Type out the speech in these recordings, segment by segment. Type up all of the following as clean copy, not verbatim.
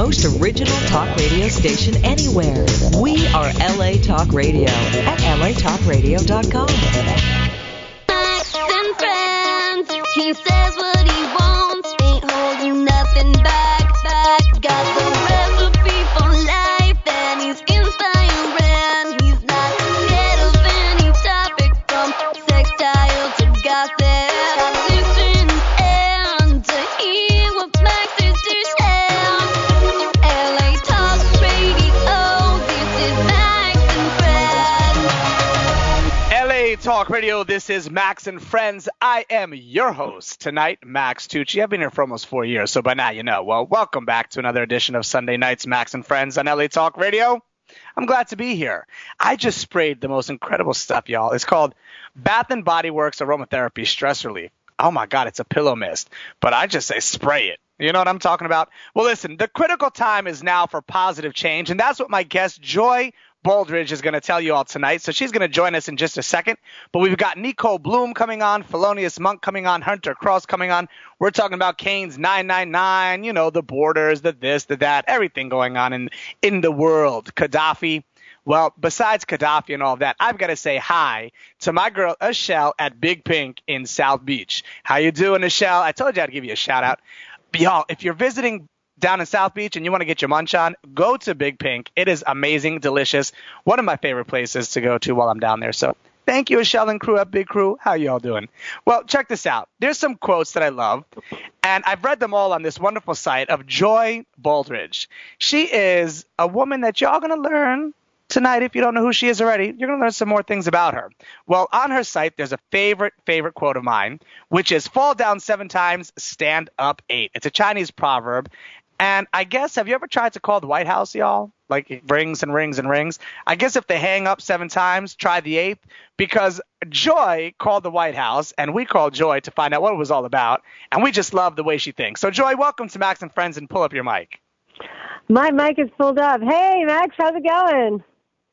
most original talk radio station anywhere. We are LA Talk Radio at latalkradio.com. Max and friends, he says what he wants, ain't holding nothing back. Got the recipe for life, and he's inspiring. He's not scared of any topic, from sextile to gossip. Listen and to hear what Max is to share. LA Talk Radio, this is Max and Friends. LA Talk Radio, this is Max and Friends. I am your host tonight, Max Tucci. I've been here for almost 4 years, so by now you know. Well, welcome back to another edition of Sunday Nights Max and Friends on LA Talk Radio. I'm glad to be here. I just sprayed the most incredible stuff, y'all. It's called Bath & Body Works Aromatherapy Stress Relief. Oh, my God, it's a pillow mist. But I just say spray it. You know what I'm talking about? Well, listen, the critical time is now for positive change, and that's what my guest, Joy Baldridge, is going to tell you all tonight. So she's going to join us in just a second. But we've got Nicole Bloom coming on, Felonious Monk coming on, Hunter Cross coming on. We're talking about Kane's 999, you know, the borders, the this, the that, everything going on in the world. Gaddafi. Well, besides Gaddafi and all of that, I've got to say hi to my girl, Ashelle, at Big Pink in South Beach. How you doing, Ashelle? I told you I'd give you a shout-out. Y'all, if you're visiting down in South Beach and you want to get your munch on, go to Big Pink. It is amazing, delicious. One of my favorite places to go to while I'm down there. So thank you, Ashelle and crew at Big Crew. How you all doing? Well, check this out. There's some quotes that I love, and I've read them all on this wonderful site of Joy Baldridge. She is a woman that y'all going to learn tonight. If you don't know who she is already, you're going to learn some more things about her. Well, on her site, there's a favorite quote of mine, which is fall down 7 times, stand up 8. It's a Chinese proverb. And I guess, have you ever tried to call the White House, y'all? Like it rings and rings and rings. I guess if they hang up 7 times, try the 8th, because Joy called the White House and we called Joy to find out what it was all about. And we just love the way she thinks. So Joy, welcome to Max and Friends, and pull up your mic. My mic is pulled up. Hey, Max, how's it going?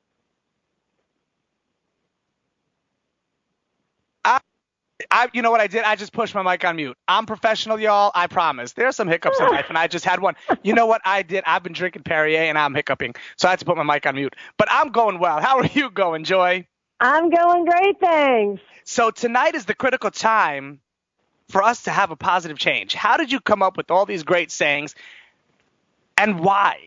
You know what I did? I just pushed my mic on mute. I'm professional, y'all. I promise. There's some hiccups in life, and I just had one. You know what I did? I've been drinking Perrier, and I'm hiccuping, so I had to put my mic on mute. But I'm going well. How are you going, Joy? I'm going great, thanks. So tonight is the critical time for us to have a positive change. How did you come up with all these great sayings, and why?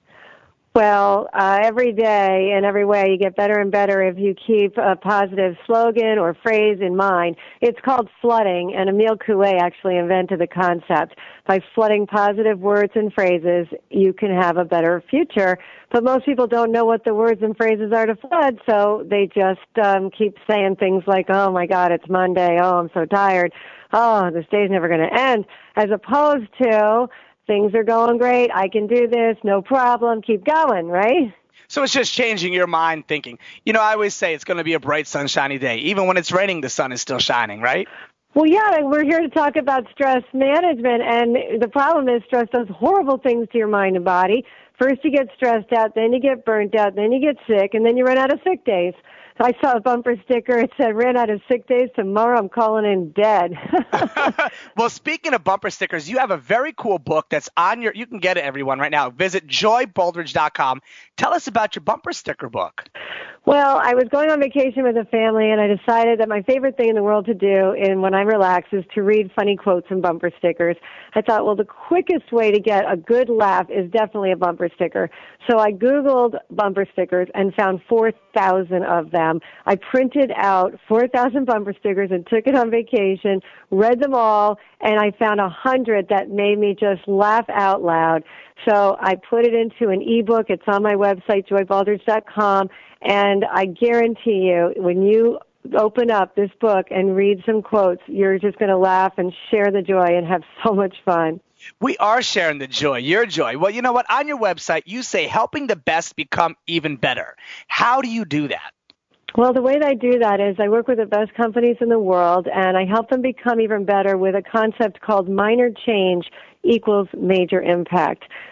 Well, every day and every way you get better and better if you keep a positive slogan or phrase in mind. It's called flooding, and Emile Coué actually invented the concept. By flooding positive words and phrases, you can have a better future. But most people don't know what the words and phrases are to flood, so they just keep saying things like, oh, my God, it's Monday. Oh, I'm so tired. Oh, this day's never going to end. As opposed to, things are going great. I can do this. No problem. Keep going, right? So it's just changing your mind thinking. You know, I always say it's going to be a bright, sunshiny day. Even when it's raining, the sun is still shining, right? Well, yeah, we're here to talk about stress management, and the problem is stress does horrible things to your mind and body. First you get stressed out, then you get burnt out, then you get sick, and then you run out of sick days. I saw a bumper sticker. It said, ran out of sick days. Tomorrow I'm calling in dead. Well, speaking of bumper stickers, you have a very cool book that's on you can get it, everyone, right now. Visit joybaldridge.com. Tell us about your bumper sticker book. Well, I was going on vacation with a family, and I decided that my favorite thing in the world to do when I relax is to read funny quotes and bumper stickers. I thought, well, the quickest way to get a good laugh is definitely a bumper sticker. So I Googled bumper stickers and found 4,000 of them. I printed out 4,000 bumper stickers and took it on vacation, read them all, and I found 100 that made me just laugh out loud. So I put it into an ebook. It's on my website, joybaldridge.com, and I guarantee you, when you open up this book and read some quotes, you're just going to laugh and share the joy and have so much fun. We are sharing the joy, your joy. Well, you know what? On your website, you say helping the best become even better. How do you do that? Well, the way that I do that is I work with the best companies in the world, and I help them become even better with a concept called minor change equals major impact.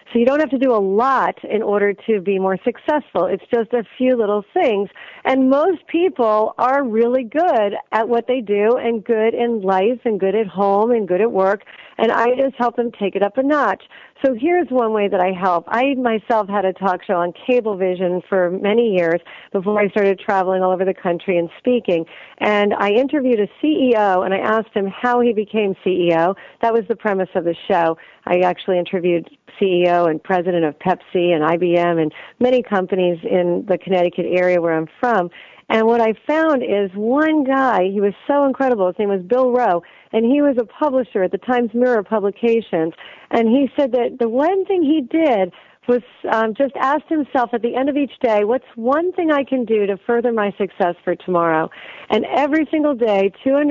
So you don't have to do a lot in order to be more successful. It's just a few little things. And most people are really good at what they do and good in life and good at home and good at work. And I just help them take it up a notch. So here's one way that I help. I myself had a talk show on Cablevision for many years before I started traveling all over the country and speaking. And I interviewed a CEO, and I asked him how he became CEO. That was the premise of the show. I actually interviewed CEO and president of Pepsi and IBM and many companies in the Connecticut area where I'm from. And what I found is one guy, he was so incredible. His name was Bill Rowe, and he was a publisher at the Times Mirror Publications. And he said that the one thing he did was just asked himself at the end of each day, what's one thing I can do to further my success for tomorrow? And every single day,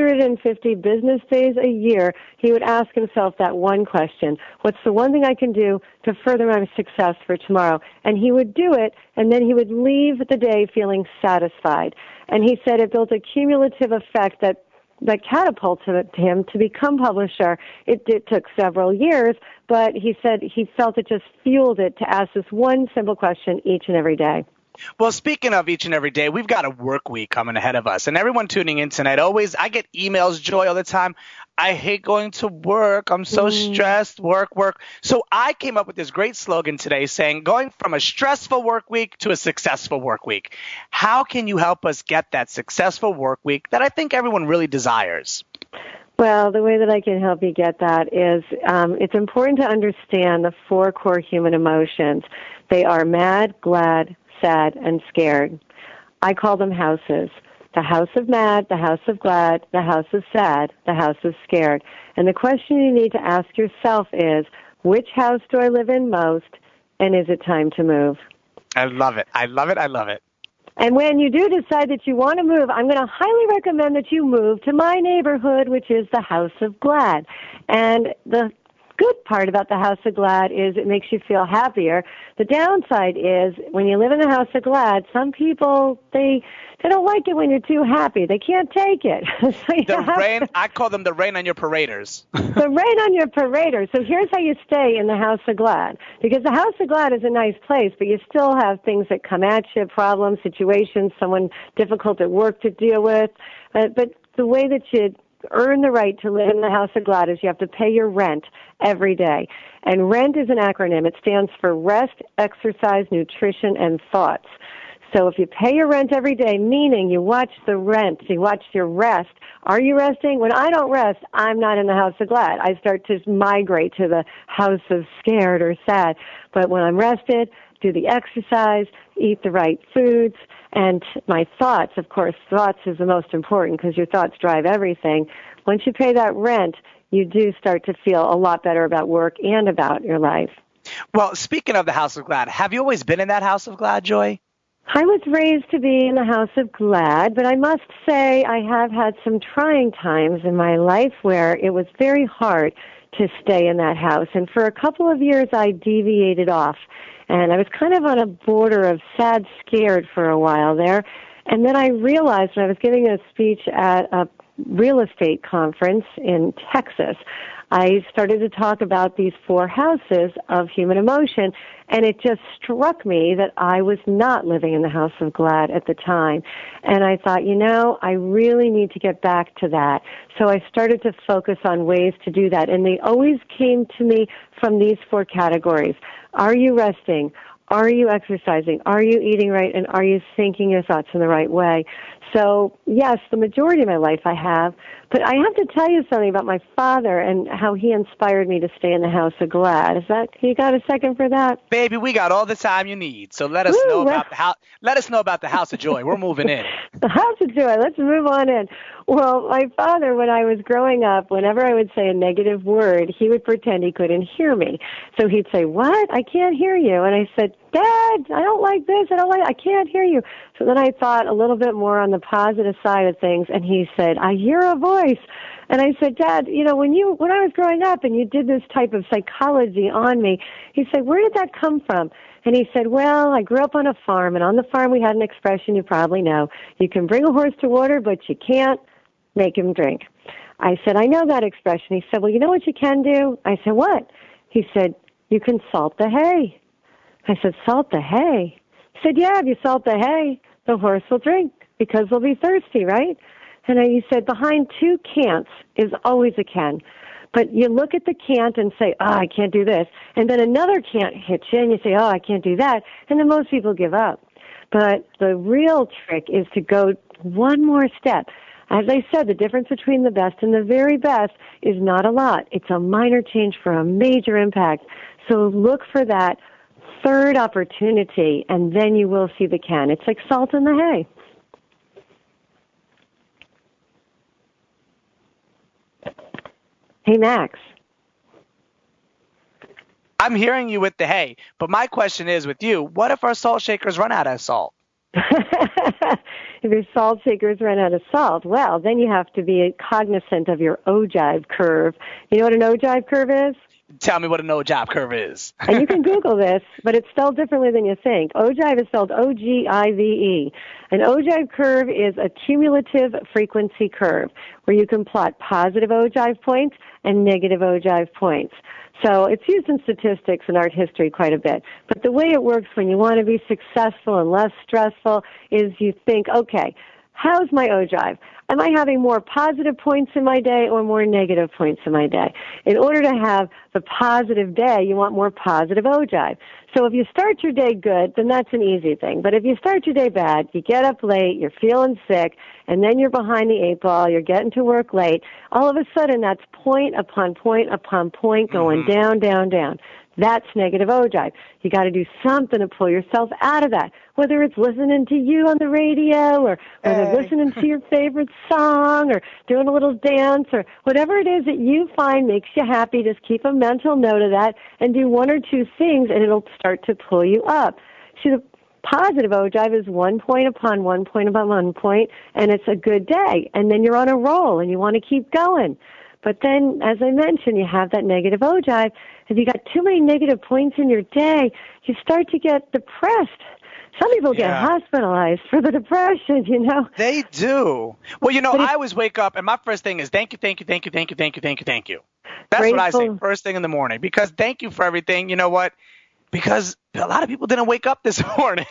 250 business days a year, he would ask himself that one question. What's the one thing I can do to further my success for tomorrow? And he would do it, and then he would leave the day feeling satisfied. And he said it built a cumulative effect that catapulted him to become publisher. It took several years, but he said he felt it just fueled it to ask this one simple question each and every day. Well, speaking of each and every day, we've got a work week coming ahead of us. And everyone tuning in tonight, I get emails, Joy, all the time. I hate going to work. I'm so stressed. Work. So I came up with this great slogan today saying going from a stressful work week to a successful work week. How can you help us get that successful work week that I think everyone really desires? Well, the way that I can help you get that is it's important to understand the 4 core human emotions. They are mad, glad, sad, and scared. I call them houses. The house of mad, the house of glad, the house of sad, the house of scared. And the question you need to ask yourself is, which house do I live in most, and is it time to move? I love it. I love it. I love it. And when you do decide that you want to move, I'm going to highly recommend that you move to my neighborhood, which is the House of Glad. And the good part about the House of Glad is it makes you feel happier. The downside is when you live in the House of Glad, some people, they don't like it when you're too happy. They can't take it. I call them the rain on your paraders. The rain on your paraders. So here's how you stay in the House of Glad. Because the House of Glad is a nice place, but you still have things that come at you, problems, situations, someone difficult at work to deal with. But the way that you earn the right to live in the House of Glad is you have to pay your rent every day. And RENT is an acronym. It stands for Rest, Exercise, Nutrition, and Thoughts. So if you pay your rent every day, meaning you watch the rent, you watch your rest. Are you resting? When I don't rest, I'm not in the House of Glad. I start to migrate to the house of scared or sad. But when I'm rested, do the exercise, eat the right foods, and my thoughts, of course, thoughts is the most important because your thoughts drive everything. Once you pay that rent, you do start to feel a lot better about work and about your life. Well, speaking of the House of Glad, have you always been in that House of Glad, Joy? I was raised to be in the House of Glad, but I must say I have had some trying times in my life where it was very hard to stay in that house. And for a couple of years, I deviated off. And I was kind of on a border of sad, scared for a while there. And then I realized when I was giving a speech at a real estate conference in Texas, I started to talk about these 4 houses of human emotion, and it just struck me that I was not living in the House of Glad at the time. And I thought, I really need to get back to that. So I started to focus on ways to do that, and they always came to me from these 4 categories. Are you resting? Are you exercising? Are you eating right? And are you thinking your thoughts in the right way? So, yes, the majority of my life I have. But I have to tell you something about my father and how he inspired me to stay in the House of Glad. You got a second for that? Baby, we got all the time you need. So let us know about the house. Let us know about the House of Joy. We're moving in. The House of Joy. Let's move on in. Well, my father, when I was growing up, whenever I would say a negative word, he would pretend he couldn't hear me. So he'd say, "What? I can't hear you." And I said, "Dad, I don't like this. I can't hear you." So then I thought a little bit more on the positive side of things, and he said, "I hear a voice." And I said, "Dad, when I was growing up and you did this type of psychology on me," he said, "Where did that come from?" And he said, "Well, I grew up on a farm, and on the farm we had an expression you probably know. You can bring a horse to water, but you can't make him drink." I said, "I know that expression." He said, "Well, you know what you can do?" I said, "What?" He said, you can salt the hay. I said, salt the hay? He said, yeah, if you salt the hay, the horse will drink because they'll be thirsty, right? And he said, behind two can'ts is always a can. But you look at the can't and say, oh, I can't do this. And then another can't hits you and you say, oh, I can't do that. And then most people give up. But the real trick is to go one more step. As I said, the difference between the best and the very best is not a lot. It's a minor change for a major impact. So look for that third opportunity, and then you will see the can. It's like salt in the hay. Hey, Max. I'm hearing you with the hay, but my question is with you, what if our salt shakers run out of salt? If your salt shakers run out of salt, well, then you have to be cognizant of your ogive curve. You know what an ogive curve is? Tell me what an ogive curve is. And you can Google this, but it's spelled differently than you think. Ogive is spelled O-G-I-V-E. An ogive curve is a cumulative frequency curve where you can plot positive ogive points and negative ogive points. So it's used in statistics and art history quite a bit. But the way it works when you want to be successful and less stressful is you think, okay, how's my ogive? Am I having more positive points in my day or more negative points in my day? In order to have the positive day, you want more positive ogive. So if you start your day good, then that's an easy thing. But if you start your day bad, you get up late, you're feeling sick, and then you're behind the eight ball, you're getting to work late, all of a sudden that's point upon point upon point going down, down, down. That's negative ogive. You got to do something to pull yourself out of that, whether it's listening to you on the radio or whether listening to your favorite song or doing a little dance or whatever it is that you find makes you happy. Just keep a mental note of that and do one or two things, and it'll start to pull you up. See, the positive ogive is 1 point upon 1 point upon 1 point, and it's a good day. And then you're on a roll, and you want to keep going. But then, as I mentioned, you have that negative ogive. If you got too many negative points in your day, you start to get depressed. Some people get hospitalized for the depression, you know. They do. Well, you know, I always wake up, and my first thing is thank you, thank you, thank you, thank you, thank you, thank you, thank you. That's Grateful. what I say first thing in the morning, because thank you for everything. You know what? Because a lot of people didn't wake up this morning.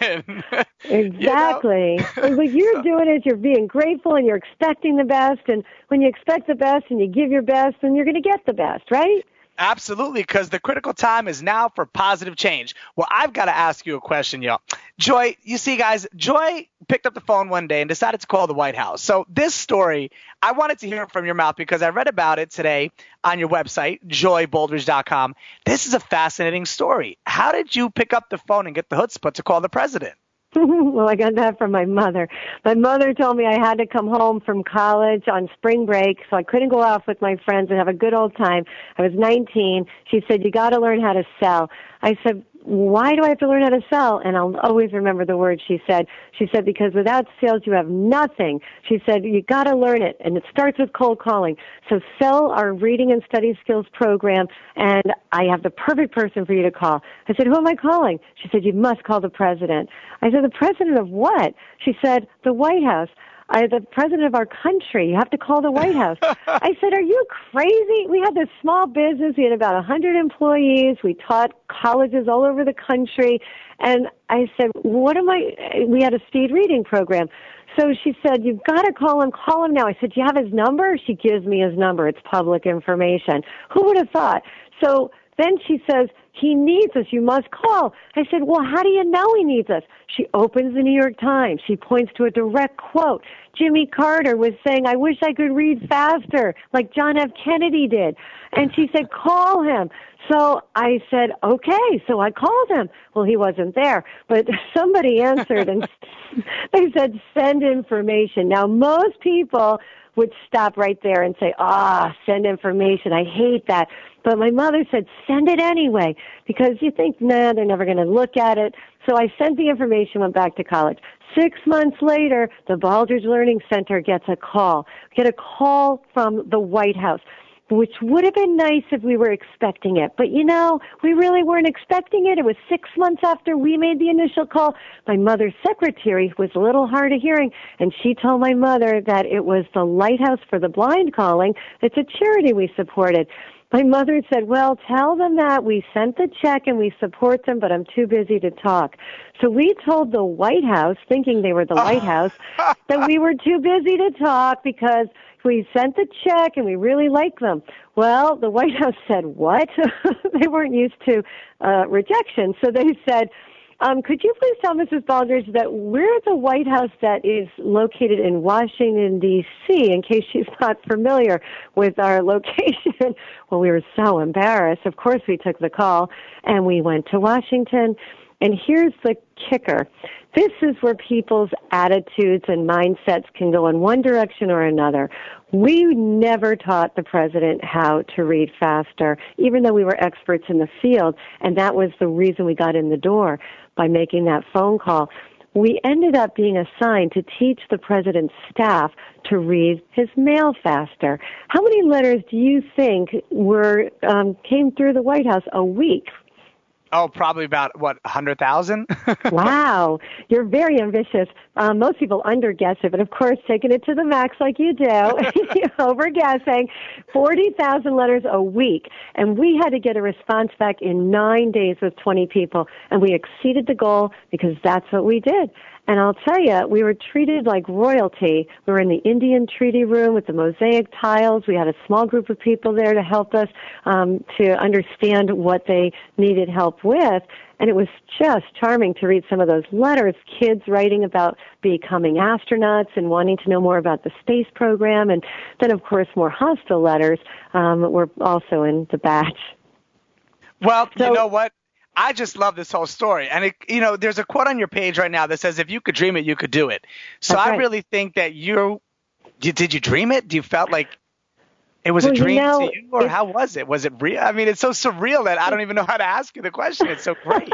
Exactly. You know? What you're doing is you're being grateful and you're expecting the best. And when you expect the best and you give your best, then you're going to get the best, right? Absolutely, because the critical time is now for positive change. Well, I've got to ask you a question, y'all. Joy, you see, guys, Joy picked up the phone one day and decided to call the White House. So this story, I wanted to hear it from your mouth because I read about it today on your website, joybouldridge.com. This is a fascinating story. How did you pick up the phone and get the chutzpah to call the president? Well, I got that from my mother. My mother told me I had to come home from college on spring break, so I couldn't go off with my friends and have a good old time. I was 19. She said, you got to learn how to sell. I said, why do I have to learn how to sell? And I'll always remember the words she said. She said, because without sales, you have nothing. She said, you got to learn it, and it starts with cold calling. So sell our reading and study skills program, and I have the perfect person for you to call. I said, who am I calling? She said, you must call the president. I said, the president of what? She said, the White House. The president of our country. You have to call the White House. I said, are you crazy? We had this small business. We had about 100 employees. We taught colleges all over the country. And I said, we had a speed reading program. So she said, you've got to call him now. I said, do you have his number? She gives me his number. It's public information. Who would have thought? So then she says, he needs us. You must call. I said, well, how do you know he needs us? She opens the New York Times. She points to a direct quote. Jimmy Carter was saying, I wish I could read faster, like John F. Kennedy did. And she said, call him. So I said, okay. So I called him. Well, he wasn't there, but somebody answered and they said, send information. Now, most people would stop right there and say, send information. I hate that. But my mother said, send it anyway, because you think, they're never going to look at it. So I sent the information, went back to college. 6 months later, the Baldrige Learning Center gets a call. We get a call from the White House, which would have been nice if we were expecting it. But, we really weren't expecting it. It was 6 months after we made the initial call. My mother's secretary was a little hard of hearing, and she told my mother that it was the Lighthouse for the Blind calling. It's a charity we supported. My mother said, well, tell them that we sent the check and we support them, but I'm too busy to talk. So we told the White House, thinking they were the White House, that we were too busy to talk because we sent the check and we really like them. Well, the White House said, what? They weren't used to rejection. So they said, could you please tell Mrs. Baldridge that we're the White House that is located in Washington, D.C., in case she's not familiar with our location? Well, we were so embarrassed. Of course, we took the call, and we went to Washington. And here's the kicker. This is where people's attitudes and mindsets can go in one direction or another. We never taught the president how to read faster, even though we were experts in the field, and that was the reason we got in the door by making that phone call. We ended up being assigned to teach the president's staff to read his mail faster. How many letters do you think came through the White House a week? Oh, probably about, 100,000? Wow. You're very ambitious. Most people underguess it, but of course, taking it to the max like you do, you're overguessing. 40,000 letters a week. And we had to get a response back in 9 days with 20 people. And we exceeded the goal because that's what we did. And I'll tell you, we were treated like royalty. We were in the Indian treaty room with the mosaic tiles. We had a small group of people there to help us to understand what they needed help with. And it was just charming to read some of those letters, kids writing about becoming astronauts and wanting to know more about the space program. And then, of course, more hostile letters were also in the batch. Well, you know what? I just love this whole story. And, there's a quote on your page right now that says, if you could dream it, you could do it. So I really think that did you dream it? Do you felt like it was a dream to you? Or how was it? Was it real? I mean, it's so surreal that I don't even know how to ask you the question. It's so great.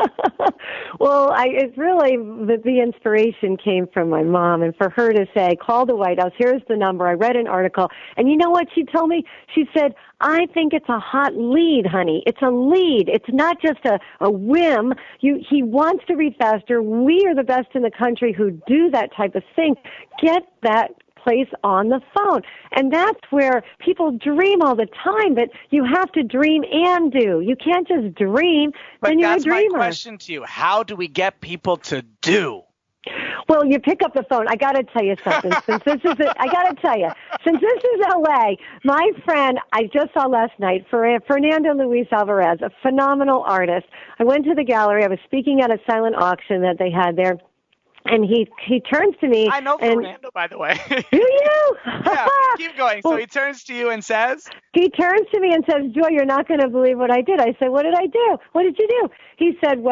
Well, it's really the inspiration came from my mom, and for her to say, call the White House, here's the number. I read an article, and you know what she told me? She said, I think it's a hot lead, honey. It's a lead. It's not just a whim. He wants to read faster. We are the best in the country who do that type of thing. Get that place on the phone. And that's where people dream all the time, but you have to dream and do. You can't just dream, then you're a dreamer. That's my question to you. How do we get people to do? Well, you pick up the phone. I got to tell you something. Since this is LA, my friend I just saw last night, Fernando Luis Alvarez, a phenomenal artist. I went to the gallery. I was speaking at a silent auction that they had there. And he turns to me. I know Fernando, by the way. Do you? Yeah, keep going. So he turns to you and says? He turns to me and says, Joy, you're not going to believe what I did. I said, what did I do? What did you do? He said,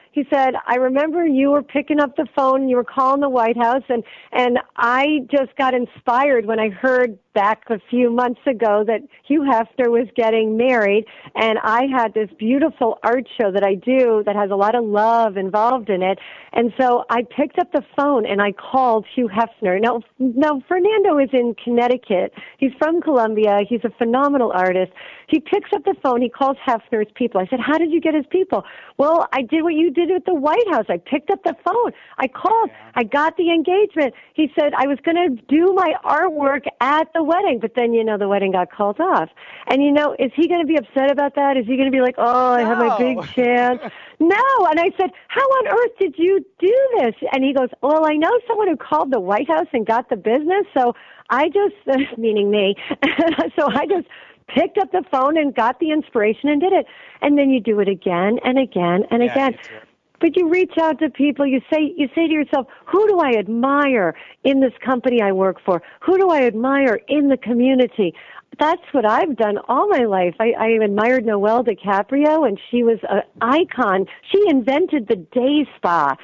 I remember you were picking up the phone, you were calling the White House, and I just got inspired when I heard back a few months ago that Hugh Hefner was getting married, and I had this beautiful art show that I do that has a lot of love involved in it, and so I picked up the phone and I called Hugh Hefner. Now Fernando is in Connecticut. He's from Columbia. He's a phenomenal artist. He picks up the phone. He calls Hefner's people. I said, how did you get his people? Well, I did what you did at the White House. I picked up the phone. I called. I got the engagement. He said I was going to do my artwork at the wedding, but then, the wedding got called off. And, is he going to be upset about that? Is he going to be like, I have my big chance? No. And I said, how on earth did you do this? And he goes, well, I know someone who called the White House and got the business, so I just, meaning me, so I just picked up the phone and got the inspiration and did it. And then you do it again and again and again. But you reach out to people, you say to yourself, who do I admire in this company I work for? Who do I admire in the community? That's what I've done all my life. I admired Noelle DiCaprio, and she was an icon. She invented the day spa.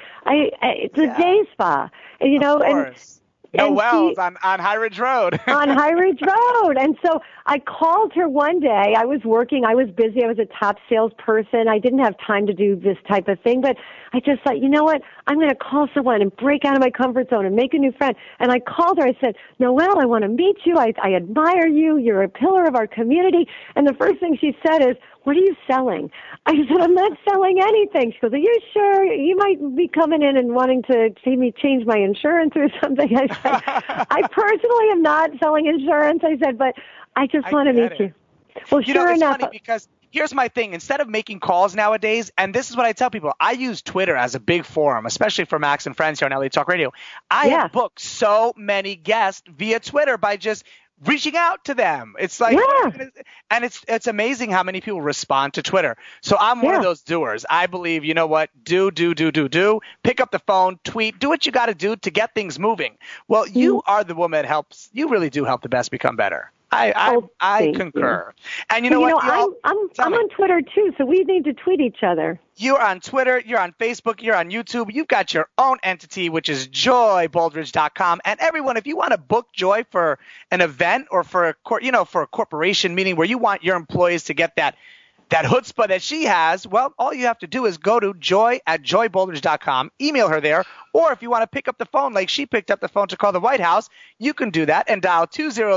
Day spa. Of course. Noelle's on High Ridge Road. On High Ridge Road. And so I called her one day. I was working. I was busy. I was a top salesperson. I didn't have time to do this type of thing. But I just thought, you know what? I'm going to call someone and break out of my comfort zone and make a new friend. And I called her. I said, Noelle, I want to meet you. I admire you. You're a pillar of our community. And the first thing she said is, what are you selling? I said, I'm not selling anything. She goes, are you sure? You might be coming in and wanting to see me change my insurance or something. I said, I personally am not selling insurance. I said, but I just want to meet you. Well, You know, sure it's enough. funny because here's my thing. Instead of making calls nowadays, and this is what I tell people, I use Twitter as a big forum, especially for Max and Friends here on LA Talk Radio. I Yeah. have booked so many guests via Twitter by just reaching out to them. It's like, Yeah. and it's amazing how many people respond to Twitter. So I'm one of Yeah. those doers. I believe, you know what? Do. Pick up the phone, tweet, do what you got to do to get things moving. Well, you are the woman that helps. You really do help the best become better. I thank concur. And you know Well, what? y'all- I'm tell me. on Twitter too, so we need to tweet each other. You're on Twitter, you're on Facebook, you're on YouTube. You've got your own entity, which is joybaldridge.com. And everyone, if you want to book Joy for an event or for a corporation meeting where you want your employees to get that chutzpah that she has, well, all you have to do is go to joy@joybaldridge.com, email her there, or if you want to pick up the phone like she picked up the phone to call the White House, you can do that and dial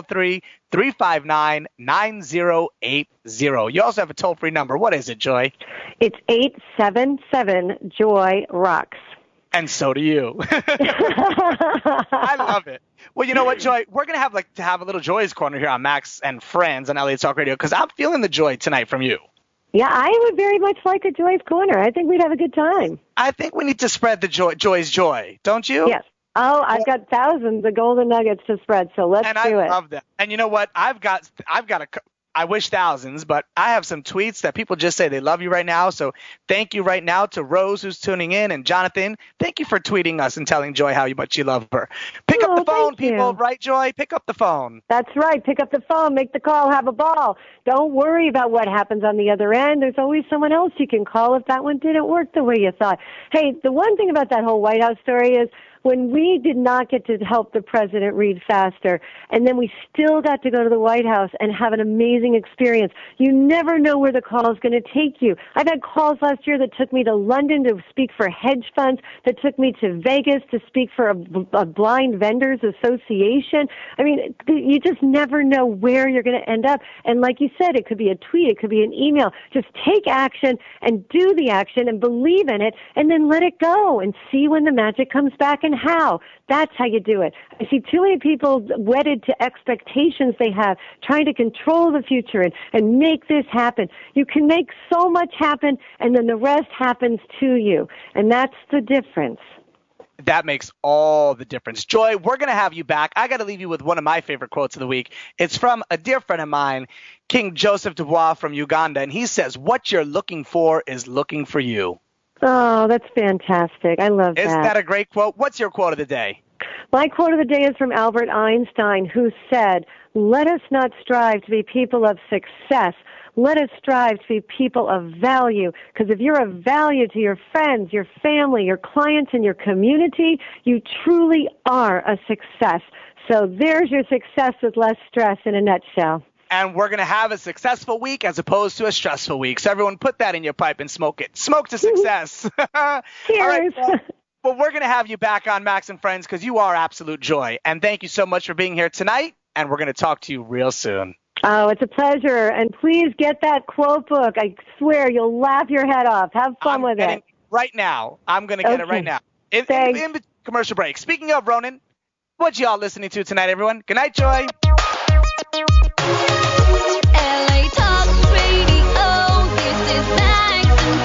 203-359-9080. You also have a toll-free number. What is it, Joy? It's 877-JOY-ROCKS. And so do you. I love it. Well, you know what, Joy? We're going to have a little Joy's Corner here on Max and Friends on LA Talk Radio because I'm feeling the joy tonight from you. Yeah, I would very much like a Joy's Corner. I think we'd have a good time. I think we need to spread the Joy's joy, don't you? Yes. Oh, I've got thousands of golden nuggets to spread, so let's And do I it. love that. And you know what? I wish thousands, but I have some tweets that people just say they love you right now. So thank you right now to Rose who's tuning in and Jonathan. Thank you for tweeting us and telling Joy how much you love her. Pick up the phone, thank people. you. Right, Joy? Pick up the phone. That's right. Pick up the phone, make the call, have a ball. Don't worry about what happens on the other end. There's always someone else you can call if that one didn't work the way you thought. Hey, the one thing about that whole White House story is when we did not get to help the president read faster, and then we still got to go to the White House and have an amazing experience. You never know where the call is going to take you. I've had calls last year that took me to London to speak for hedge funds, that took me to Vegas to speak for a blind vendors association. I mean, you just never know where you're going to end up. And like you said, it could be a tweet, it could be an email. Just take action and do the action and believe in it, and then let it go and see when the magic comes back and how. That's how you do it. I see too many people wedded to expectations they have, trying to control the future and make this happen. You can make so much happen, and then the rest happens to you. And that's the difference. That makes all the difference. Joy, we're going to have you back. I got to leave you with one of my favorite quotes of the week. It's from a dear friend of mine, King Joseph Dubois from Uganda, and he says, "What you're looking for is looking for you." Oh, that's fantastic. I love that. Isn't that a great quote? What's your quote of the day? My quote of the day is from Albert Einstein, who said, "Let us not strive to be people of success. Let us strive to be people of value. Because if you're of value to your friends, your family, your clients, and your community, you truly are a success." So there's your success with less stress in a nutshell. And we're going to have a successful week as opposed to a stressful week. So everyone put that in your pipe and smoke it. Smoke to success. Cheers. All right, well, we're going to have you back on Max and Friends because you are absolute joy. And thank you so much for being here tonight. And we're going to talk to you real soon. Oh, it's a pleasure. And please get that quote book. I swear you'll laugh your head off. Have fun with it. Right now. I'm going to get it right now. In commercial break. Speaking of, Ronan, what y'all listening to tonight, everyone? Good night, Joy. LA Talk Radio, this is Max and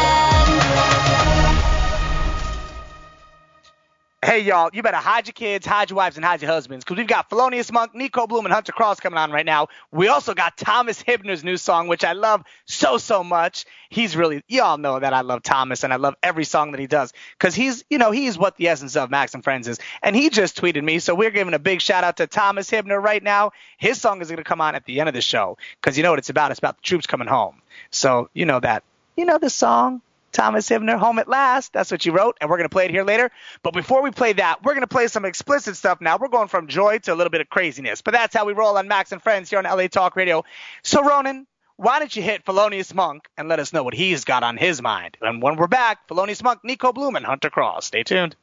Friends. Hey, y'all, you better hide your kids, hide your wives, and hide your husbands because we've got Thelonious Monk, Nico Bloom, and Hunter Cross coming on right now. We also got Thomas Hibner's new song, which I love so much. You all know that I love Thomas, and I love every song that he does because he's what the essence of Max and Friends is. And he just tweeted me, so we're giving a big shout-out to Thomas Hibner right now. His song is going to come on at the end of the show because you know what it's about. It's about the troops coming home. So you know that. You know the song? Thomas Hibner, Home at Last. That's what you wrote, and we're going to play it here later. But before we play that, we're going to play some explicit stuff now. We're going from joy to a little bit of craziness. But that's how we roll on Max and Friends here on LA Talk Radio. So, Ronan, why don't you hit Thelonious Monk and let us know what he's got on his mind? And when we're back, Thelonious Monk, Nico Bloom, and Hunter Cross. Stay tuned.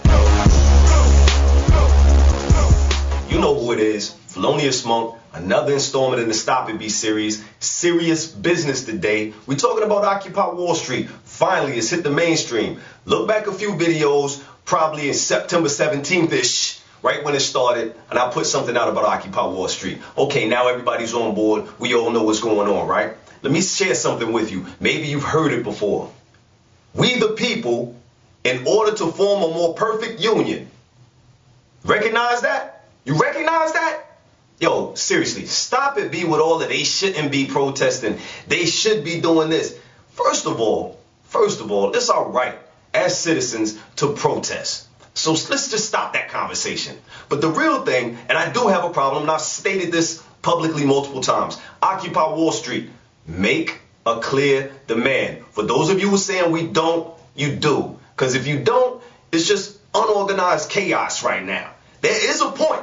You know who it is, Thelonious Monk, another installment in the Stop It Be series, Serious Business Today. We're talking about Occupy Wall Street. Finally, it's hit the mainstream. Look back a few videos, probably in September 17th-ish, right when it started, and I put something out about Occupy Wall Street. Okay, now everybody's on board. We all know what's going on, right? Let me share something with you. Maybe you've heard it before. We the people, in order to form a more perfect union. Recognize that? You recognize that? Yo, seriously, stop it be with all that they shouldn't be protesting. They should be doing this. First of all, it's our right as citizens to protest. So let's just stop that conversation. But the real thing, and I do have a problem, and I've stated this publicly multiple times, Occupy Wall Street. Make a clear demand. For those of you who are saying we don't, you do. Because if you don't, it's just unorganized chaos right now. There is a point.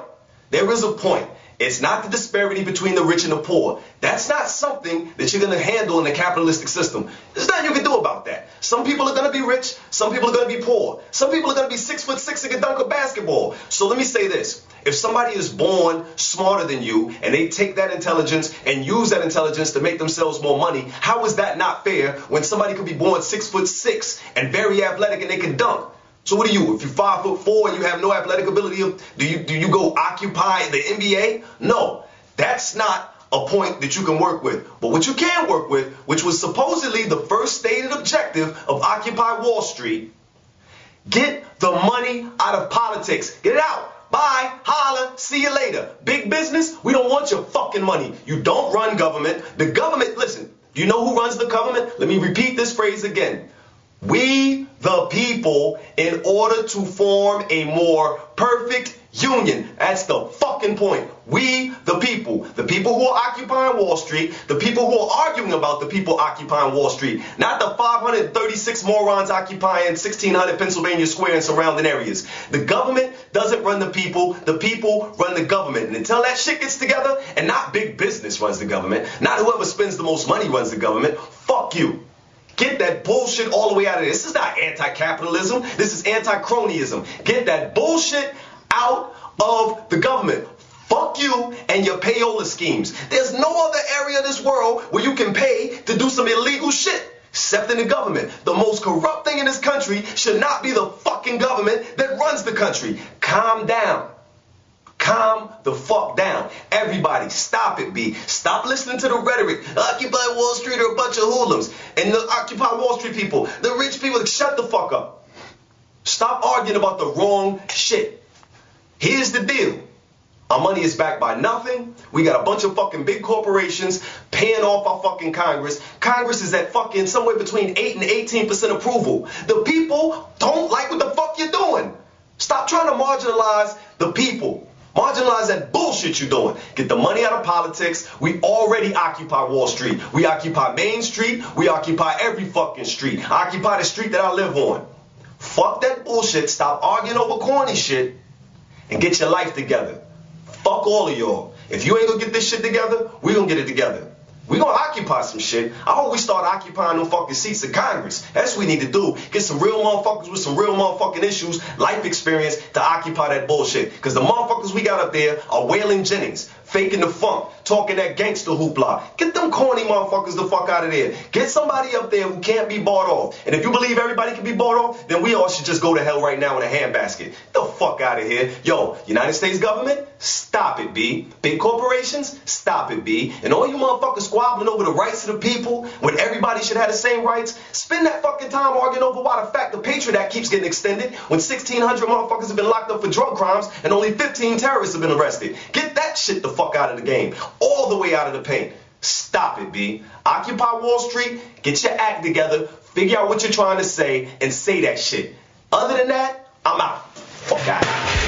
It's not the disparity between the rich and the poor. That's not something that you're going to handle in the capitalistic system. There's nothing you can do about that. Some people are going to be rich. Some people are going to be poor. Some people are going to be 6'6" and can dunk a basketball. So let me say this. If somebody is born smarter than you and they take that intelligence and use that intelligence to make themselves more money, how is that not fair when somebody could be born 6'6" and very athletic and they can dunk? So what do you? If you're 5'4" and you have no athletic ability, do you go occupy the NBA? No, that's not a point that you can work with. But what you can work with, which was supposedly the first stated objective of Occupy Wall Street, get the money out of politics. Get it out. Bye, holla, see you later. Big business, we don't want your fucking money. You don't run government. The government, listen, do you know who runs the government? Let me repeat this phrase again. We, the people, in order to form a more perfect union. That's the fucking point. We, the people who are occupying Wall Street, the people who are arguing about the people occupying Wall Street, not the 536 morons occupying 1600 Pennsylvania Square and surrounding areas. The government doesn't run the people run the government. And until that shit gets together, and not big business runs the government, not whoever spends the most money runs the government, fuck you. Get that bullshit all the way out of this. This is not anti-capitalism. This is anti-cronyism. Get that bullshit out of the government. Fuck you and your payola schemes. There's no other area of this world where you can pay to do some illegal shit except in the government. The most corrupt thing in this country should not be the fucking government that runs the country. Calm down. Calm the fuck down. Everybody, stop it, B. Stop listening to the rhetoric. Occupy Wall Street are a bunch of hoodlums. And the Occupy Wall Street people, the rich people, shut the fuck up. Stop arguing about the wrong shit. Here's the deal. Our money is backed by nothing. We got a bunch of fucking big corporations paying off our fucking Congress. Congress is at fucking somewhere between 8 and 18% approval. The people don't like what the fuck you're doing. Stop trying to marginalize the people. Marginalize that bullshit you're doing. Get the money out of politics. We already occupy Wall Street. We occupy Main Street. We occupy every fucking street. I occupy the street that I live on. Fuck that bullshit. Stop arguing over corny shit and get your life together. Fuck all of y'all. If you ain't gonna get this shit together, we gonna get it together. We gonna occupy some shit. I hope we start occupying them fucking seats in Congress. That's what we need to do. Get some real motherfuckers with some real motherfucking issues, life experience to occupy that bullshit. Because the motherfuckers we got up there are Waylon Jennings, faking the funk, talking that gangster hoopla. Get them corny motherfuckers the fuck out of there. Get somebody up there who can't be bought off. And if you believe everybody can be bought off, then we all should just go to hell right now in a handbasket. Get the fuck out of here. Yo, United States government, stop it, B. Big corporations, stop it, B. And all you motherfuckers squabbling over the rights of the people when everybody should have the same rights, spend that fucking time arguing over why the fact the Patriot Act keeps getting extended when 1,600 motherfuckers have been locked up for drug crimes and only 15 terrorists have been arrested. Get that shit the fuck out of the game. All the way out of the paint. Stop it, B. Occupy Wall Street, get your act together, figure out what you're trying to say, and say that shit. Other than that, I'm out. Fuck out.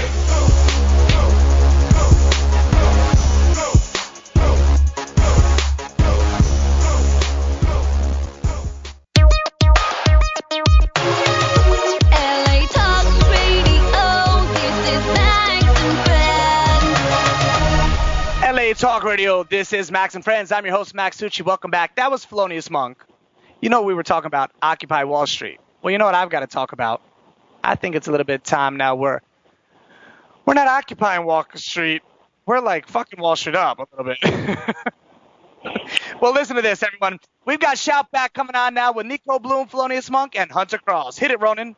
Talk Radio, this is Max and Friends. I'm your host, Max Tucci. Welcome back. That was Felonious Monk. You know, we were talking about Occupy Wall Street. Well, you know what I've got to talk about? I think it's a little bit time now we're not occupying Wall Street. We're like fucking Wall Street up a little bit. Well, listen to this, everyone. We've got Shout Back coming on now with Nico Bloom, Felonious Monk, and Hunter Cross. Hit it, Ronan.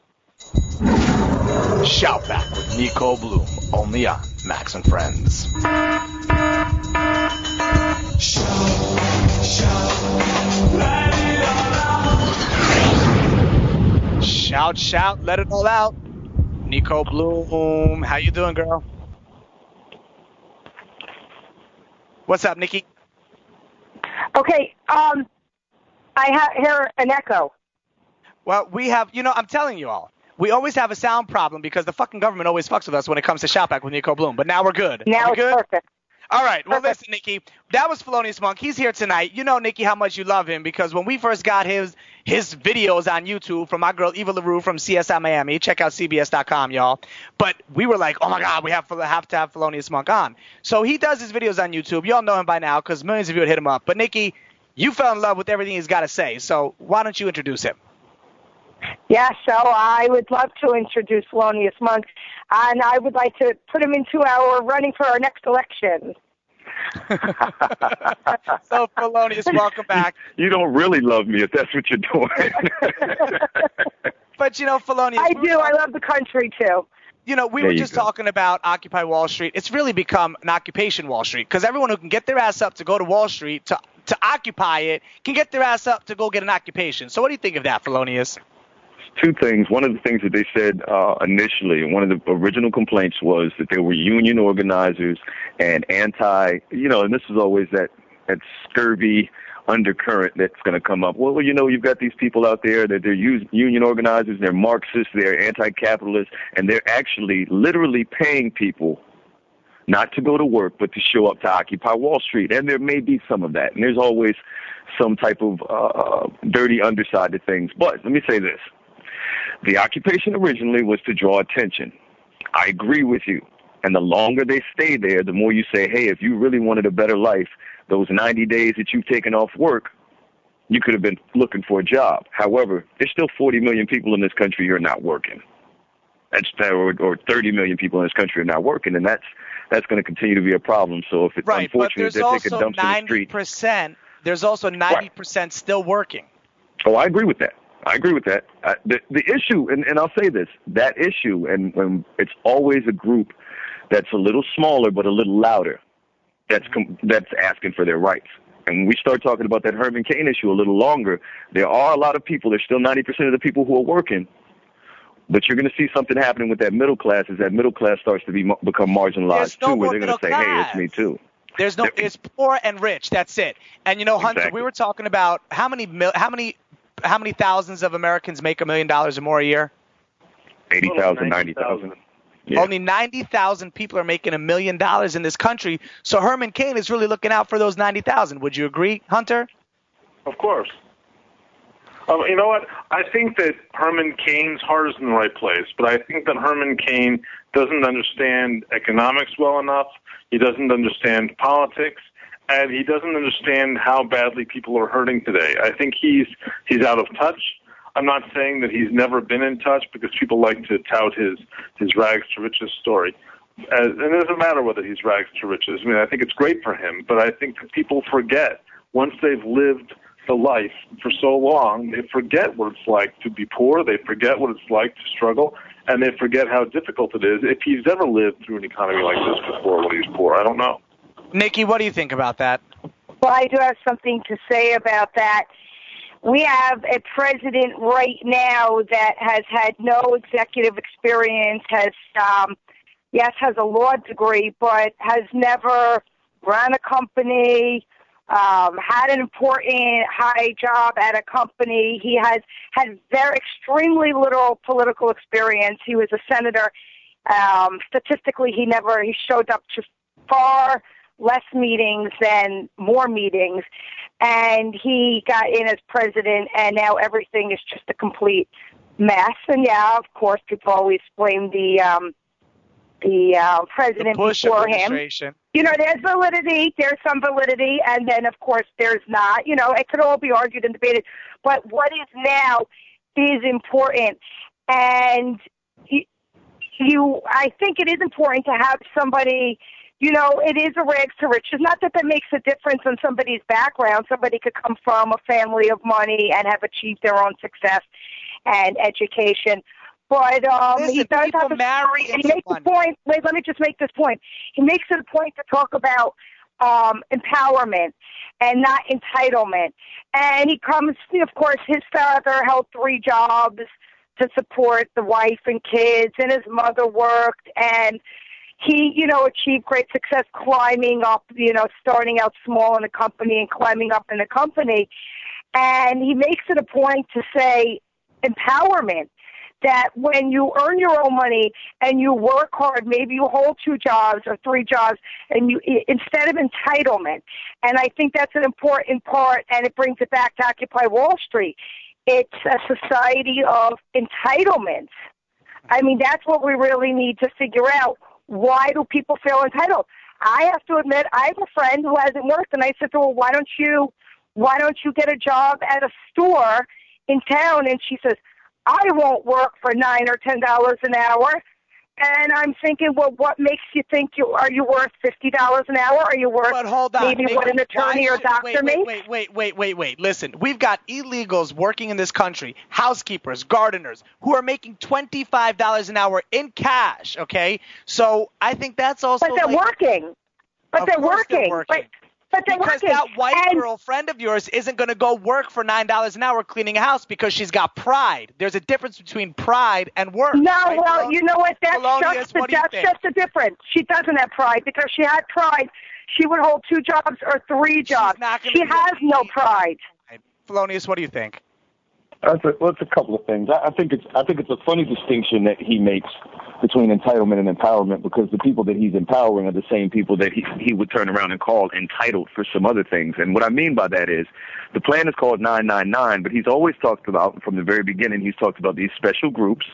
Shout Back with Nico Bloom, only on Max and Friends. Shout, shout, let it all out. Nico Bloom, how you doing, girl? What's up, Nikki? Okay, I hear an echo. Well, we have, I'm telling you all, we always have a sound problem because the fucking government always fucks with us when it comes to Shout Back with Nico Bloom. But now we're good. Now it's good? perfect. All right. Well, Perfect. listen, Nikki, that was Felonious Monk. He's here tonight. You know, Nikki, how much you love him because when we first got his videos on YouTube from my girl Eva LaRue from CSI Miami, check out CBS.com, y'all. But we were like, oh, my God, we have to have Felonious Monk on. So he does his videos on YouTube. Y'all know him by now because millions of you would hit him up. But, Nikki, you fell in love with everything he's got to say. So why don't you introduce him? Yeah, so I would love to introduce Felonious Monk, and I would like to put him into our running for our next election. So, Felonious, welcome back. You don't really love me if that's what you're doing. But, Felonious. I do. I love the country, too. We were just talking about Occupy Wall Street. It's really become an occupation Wall Street because everyone who can get their ass up to go to Wall Street to occupy it can get their ass up to go get an occupation. So what do you think of that, Felonious? Two things. One of the things that they said initially, one of the original complaints was that there were union organizers and and this is always that scurvy undercurrent that's going to come up. Well, you've got these people out there that they're union organizers, they're Marxists, they're anti-capitalists, and they're actually literally paying people not to go to work, but to show up to Occupy Wall Street. And there may be some of that. And there's always some type of dirty underside to things. But let me say this. The occupation originally was to draw attention. I agree with you. And the longer they stay there, the more you say, hey, if you really wanted a better life, those 90 days that you've taken off work, you could have been looking for a job. However, there's still 40 million people in this country who are not working. Or 30 million people in this country are not working, and that's going to continue to be a problem. So if it's unfortunate they take a dump in the street. There's also 90% still working. Oh, I agree with that. The issue, and I'll say this, that issue, and when it's always a group that's a little smaller but a little louder, that's asking for their rights. And when we start talking about that Herman Cain issue a little longer, there are a lot of people, there's still 90% of the people who are working, but you're going to see something happening with that middle class as that middle class starts to become marginalized too, where they're going to say, hey, it's me too. It's poor and rich, that's it. And Hunter, Exactly. We were talking about how many thousands of Americans make $1 million or more a year? 80,000, 90,000. Yeah. Only 90,000 people are making $1 million in this country. So Herman Cain is really looking out for those 90,000. Would you agree, Hunter? Of course. You know what? I think that Herman Cain's heart is in the right place, but I think that Herman Cain doesn't understand economics well enough. He doesn't understand politics, and he doesn't understand how badly people are hurting today. I think he's out of touch. I'm not saying that he's never been in touch because people like to tout his rags to riches story. And it doesn't matter whether he's rags to riches. I mean, I think it's great for him, but I think that people forget once they've lived the life for so long, they forget what it's like to be poor, they forget what it's like to struggle, and they forget how difficult it is. If he's ever lived through an economy like this before when he's poor, I don't know. Nikki, what do you think about that? Well, I do have something to say about that. We have a president right now that has had no executive experience, has a law degree, but has never run a company, had an important high job at a company. He has had extremely little political experience. He was a senator. Statistically, he showed up to far less meetings than more meetings. And he got in as president, and now everything is just a complete mess. And yeah, of course, people always blame the president the Bush before administration. Him. There's validity. There's some validity, and then of course there's not. It could all be argued and debated. But what is now is important, and I think it is important to have somebody you know, it is a rags to riches. Not that makes a difference in somebody's background. Somebody could come from a family of money and have achieved their own success and education. But he does have a story, and he makes a point. Wait, let me just make this point. He makes it a point to talk about empowerment and not entitlement. And he comes, of course, his father held 3 jobs to support the wife and kids, and his mother worked, and he, you know, achieved great success climbing up, you know, starting out small in a company and climbing up in a company. And he makes it a point to say empowerment, that when you earn your own money and you work hard, maybe you hold 2 jobs or 3 jobs, and you, instead of entitlement. And I think that's an important part, and it brings it back to Occupy Wall Street. It's a society of entitlements. I mean, that's what we really need to figure out. Why do people feel entitled? I have to admit, I have a friend who hasn't worked, and I said to her, why don't you get a job at a store in town? And she says, I won't work for $9 or $10 an hour. And I'm thinking, well, what makes you think are you worth $50 an hour? Are you worth maybe what an attorney or doctor makes? Wait. Listen, we've got illegals working in this country, housekeepers, gardeners, who are making $25 an hour in cash, okay? So I think that's also... But they're working. But they're working. But they're because working. That white girlfriend of yours isn't going to go work for $9 an hour cleaning a house because she's got pride. There's a difference between pride and work. No, right? well, you know what? That's just the difference. She doesn't have pride. Because she had pride, she would hold 2 jobs or 3 jobs. She has no pride. Felonious, what do you think? It's a couple of things. I think it's a funny distinction that he makes between entitlement and empowerment, because the people that he's empowering are the same people that he would turn around and call entitled for some other things. And what I mean by that is the plan is called 999, but he's always talked about, from the very beginning, he's talked about these special groups.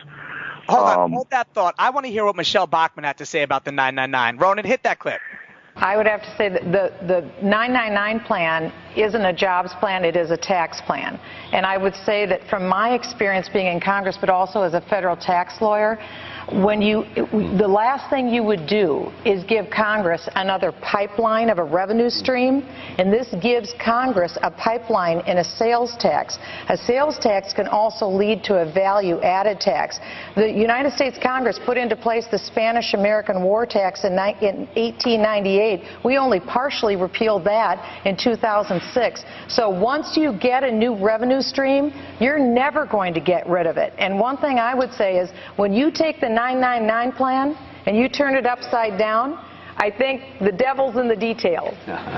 Hold that thought. I want to hear what Michelle Bachmann had to say about the 999. Ronan, hit that clip. I would have to say that the 999 plan isn't a jobs plan, it is a tax plan. And I would say that from my experience being in Congress, but also as a federal tax lawyer, the last thing you would do is give Congress another pipeline of a revenue stream, and this gives Congress a pipeline in a sales tax. A sales tax can also lead to a value-added tax. The United States Congress put into place the Spanish-American War tax in 1898. We only partially repealed that in 2006. So once you get a new revenue stream, you're never going to get rid of it. And one thing I would say is, when you take the 999 plan and you turn it upside down, I think the devil's in the details.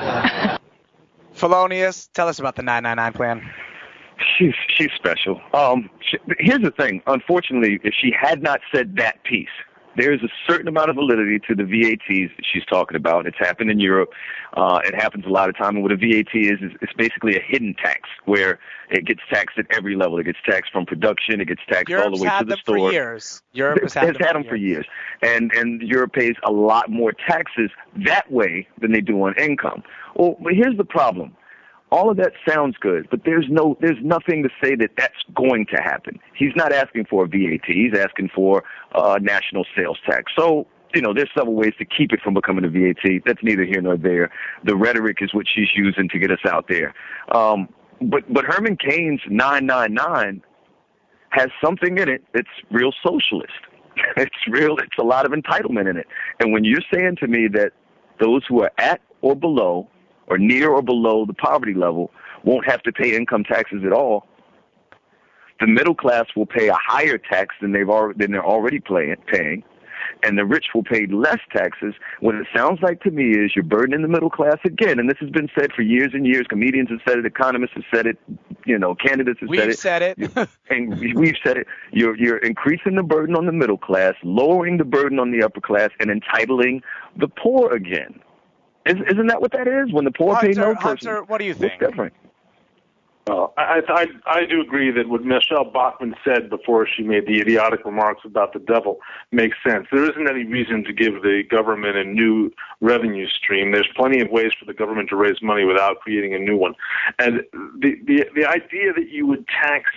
Felonious, tell us about the 999 plan. She's special. Here's the thing. Unfortunately, if she had not said that piece, there's a certain amount of validity to the VATs that she's talking about. It's happened in Europe. It happens a lot of time. And what a VAT is it's basically a hidden tax where it gets taxed at every level. It gets taxed from production. It gets taxed all the way to the store. Europe has had them for years. And Europe pays a lot more taxes that way than they do on income. Well, but here's the problem. All of that sounds good, but there's nothing to say that that's going to happen. He's not asking for a VAT. He's asking for a national sales tax. So, there's several ways to keep it from becoming a VAT. That's neither here nor there. The rhetoric is what she's using to get us out there. But Herman Cain's 999 has something in it that's real socialist. It's a lot of entitlement in it. And when you're saying to me that those who are at or below or near or below the poverty level won't have to pay income taxes at all, the middle class will pay a higher tax than they're already paying, and the rich will pay less taxes. What it sounds like to me is you're burdening the middle class again, and this has been said for years and years. Comedians have said it, economists have said it, candidates have We've said it. And we've said it. You're increasing the burden on the middle class, lowering the burden on the upper class, and entitling the poor again. Isn't that what that is? When the poor pay no person. Hunter, what do you think? It's different. I do agree that what Michelle Bachmann said before she made the idiotic remarks about the devil makes sense. There isn't any reason to give the government a new revenue stream. There's plenty of ways for the government to raise money without creating a new one. And the idea that you would tax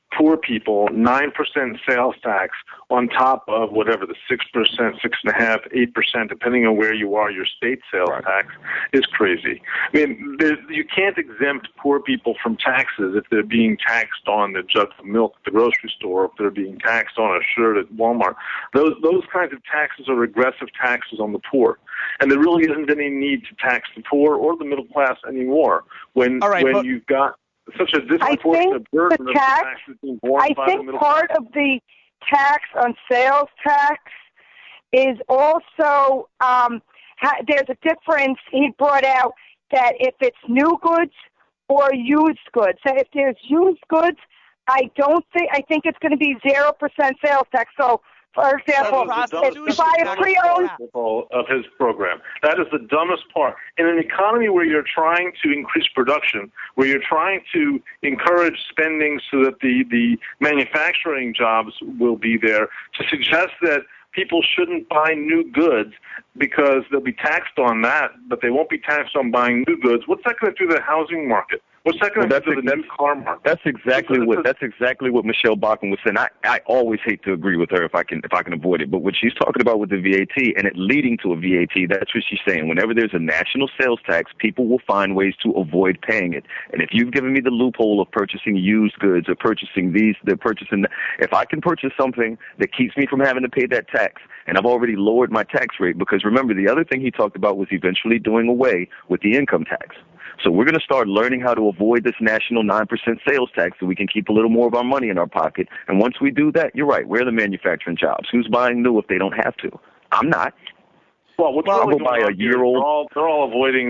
poor people 9% sales tax on top of whatever the 6%, 6.5%, 8%, depending on where you are, your state sales tax is crazy. I mean, you can't exempt poor people from taxes if they're being taxed on the jug of milk at the grocery store, if they're being taxed on a shirt at Walmart. Those kinds of taxes are regressive taxes on the poor. And there really isn't any need to tax the poor or the middle class anymore when you've got such a disproportionate burden of taxes being borne by the middle class. Part of the tax on sales tax is also there's a difference. He brought out that if it's new goods or used goods. So if there's used goods, I think it's going to be 0% sales tax. So, for example, if you buy a pre-owned of his program, that is the dumbest part. In an economy where you're trying to increase production, where you're trying to encourage spending so that the manufacturing jobs will be there, to suggest that people shouldn't buy new goods because they'll be taxed on that, but they won't be taxed on buying new goods. What's that going to do to the housing market? What's that going to do to the new car market? That's exactly what Michelle Bachmann was saying. I always hate to agree with her if I can avoid it, but what she's talking about with the VAT and it leading to a VAT, that's what she's saying. Whenever there's a national sales tax, people will find ways to avoid paying it. And if you've given me the loophole of purchasing used goods or purchasing these, if I can purchase something that keeps me from having to pay that tax, and I've already lowered my tax rate, because remember, the other thing he talked about was eventually doing away with the income tax. So we're going to start learning how to avoid this national 9% sales tax so we can keep a little more of our money in our pocket. And once we do that, you're right, where are the manufacturing jobs? Who's buying new if they don't have to? I'm not. Well, what's I'll really go buy a year-old. They're all avoiding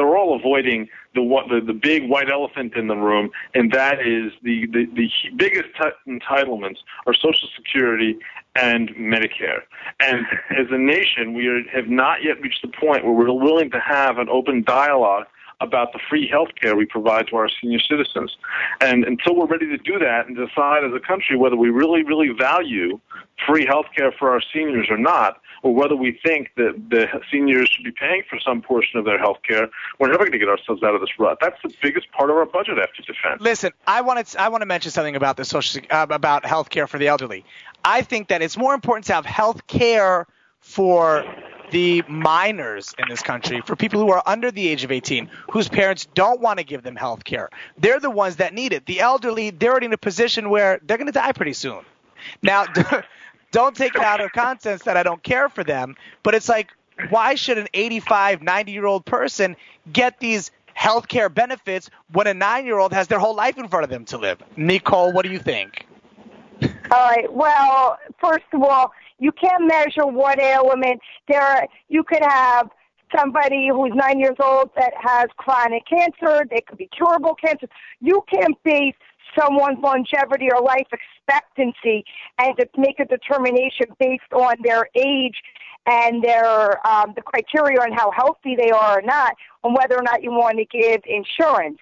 the big white elephant in the room, and that is the biggest entitlements are Social Security and Medicare. And as a nation, we have not yet reached the point where we're willing to have an open dialogue about the free health care we provide to our senior citizens. And until we're ready to do that and decide as a country whether we really, really value free health care for our seniors or not, or whether we think that the seniors should be paying for some portion of their health care, we're never going to get ourselves out of this rut. That's the biggest part of our budget after defense. Listen, I want to mention something about the about health care for the elderly. I think that it's more important to have health care for the minors in this country, for people who are under the age of 18, whose parents don't want to give them health care. They're the ones that need it. The elderly, they're already in a position where they're going to die pretty soon. Now, don't take it out of context that I don't care for them, but it's like, why should an 85, 90-year-old person get these health care benefits when a 9-year-old has their whole life in front of them to live? Nicole, what do you think? All right. Well, first of all, you can't measure what ailment. You could have somebody who's 9 years old that has chronic cancer. They could be curable cancer. You can't base someone's longevity or life expectancy and to make a determination based on their age and their the criteria on how healthy they are or not, on whether or not you want to give insurance.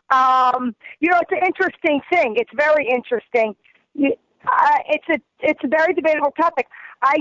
It's an interesting thing. It's very interesting. It's a very debatable topic. I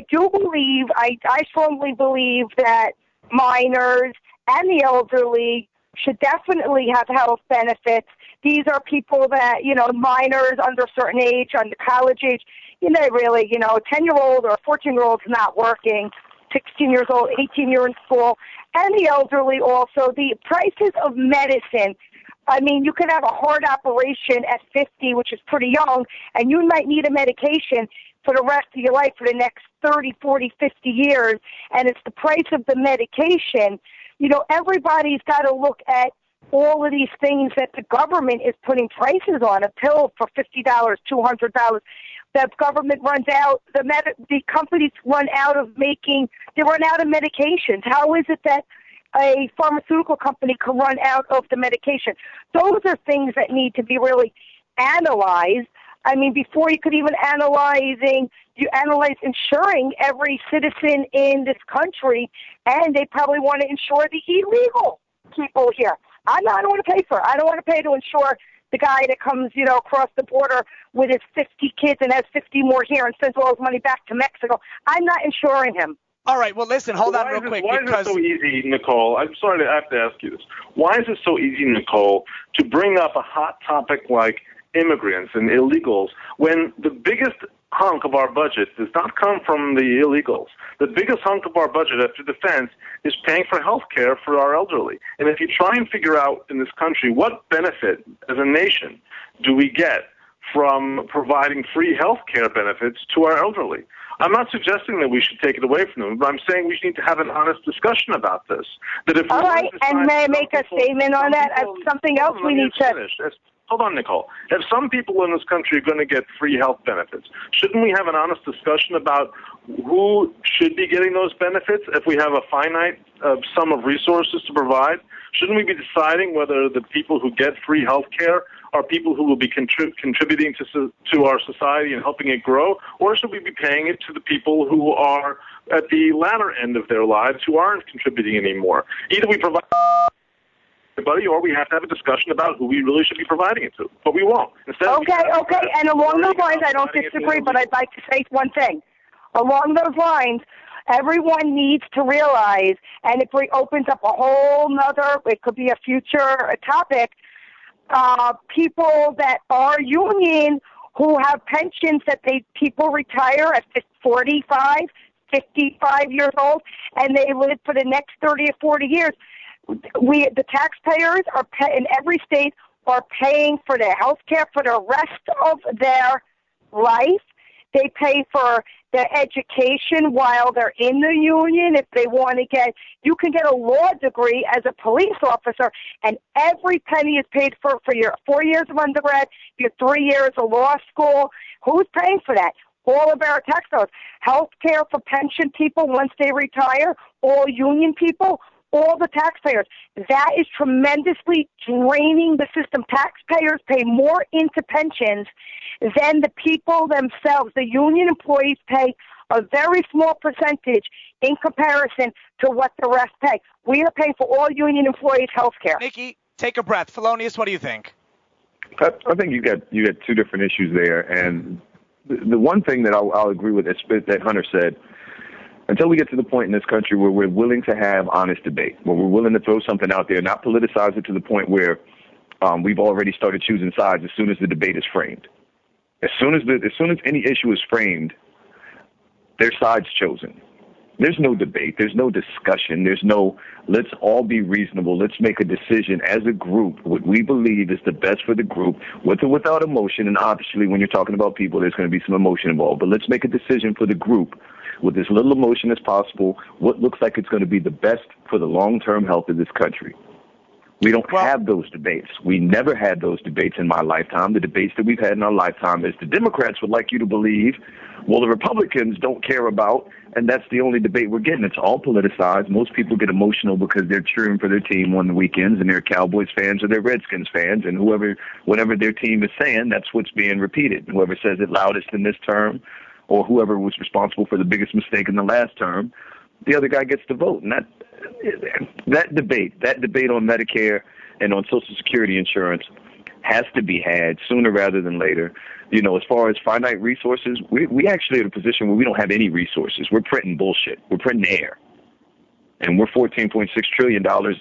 strongly believe that minors and the elderly should definitely have health benefits. These are people that, minors under a certain age, under college age, a 10-year-old or a 14-year-old is not working, 16 years old, 18 years in school, and the elderly also. The prices of medicine, you could have a heart operation at 50, which is pretty young, and you might need a medication for the rest of your life for the next 30, 40, 50 years, and it's the price of the medication. Everybody's got to look at all of these things that the government is putting prices on. A pill for $50, $200. The government runs out, the companies run out of medications. How is it that a pharmaceutical company can run out of the medication? Those are things that need to be really analyzed. Before you could even you analyze insuring every citizen in this country, and they probably want to insure the illegal people here. I don't want to pay for it. I don't want to pay to insure the guy that comes, across the border with his 50 kids and has 50 more here and sends all his money back to Mexico. I'm not insuring him. All right, well, listen, hold on real quick. Why is it so easy, Nicole? I'm sorry, I have to ask you this. Why is it so easy, Nicole, to bring up a hot topic like immigrants and illegals when the biggest hunk of our budget does not come from the illegals. The biggest hunk of our budget after defense is paying for health care for our elderly. And if you try and figure out in this country what benefit as a nation do we get from providing free health care benefits to our elderly, I'm not suggesting that we should take it away from them, but I'm saying we need to have an honest discussion about this. That if all right, and may I make a statement on that? Something else we need to finish. Hold on, Nicole. If some people in this country are going to get free health benefits, shouldn't we have an honest discussion about who should be getting those benefits if we have a finite sum of resources to provide? Shouldn't we be deciding whether the people who get free health care are people who will be contributing to our society and helping it grow, or should we be paying it to the people who are at the latter end of their lives who aren't contributing anymore? Either we provide everybody, or we have to have a discussion about who we really should be providing it to. But we won't. Okay. And along those lines, I don't disagree, but I'd like to say one thing. Along those lines, everyone needs to realize, and it opens up a whole nother, it could be a future topic, people that are union who have pensions that people retire at 45, 55 years old, and they live for the next 30 or 40 years. The taxpayers in every state are paying for their health care for the rest of their life. They pay for their education while they're in the union. If they want to you can get a law degree as a police officer, and every penny is paid for your 4 years of undergrad, your 3 years of law school. Who's paying for that? All of our tax dollars. Health care for pension people once they retire, all union people, all the taxpayers. That is tremendously draining the system. Taxpayers pay more into pensions than the people themselves. The union employees pay a very small percentage in comparison to what the rest pay. We are paying for all union employees' health care. Nikki, take a breath. Thelonious, what do you think? I think you got two different issues there, and the one thing that I'll agree with that Hunter said, until we get to the point in this country where we're willing to have honest debate, where we're willing to throw something out there, not politicize it to the point where we've already started choosing sides as soon as the debate is framed. As soon as any issue is framed, their side's chosen. There's no debate. There's no discussion. There's no, let's all be reasonable. Let's make a decision as a group, what we believe is the best for the group, with or without emotion. And obviously, when you're talking about people, there's going to be some emotion involved. But let's make a decision for the group with as little emotion as possible, what looks like it's going to be the best for the long-term health of this country. We don't have those debates. We never had those debates in my lifetime. The debates that we've had in our lifetime is the Democrats would like you to believe, well, the Republicans don't care about, and that's the only debate we're getting. It's all politicized. Most people get emotional because they're cheering for their team on the weekends, and they're Cowboys fans or they're Redskins fans, and whatever their team is saying, that's what's being repeated. Whoever says it loudest in this term, or whoever was responsible for the biggest mistake in the last term, the other guy gets to vote. And that debate on Medicare and on Social Security insurance has to be had sooner rather than later. You know, as far as finite resources, we actually are in a position where we don't have any resources. We're printing bullshit. We're printing air. And we're $14.6 trillion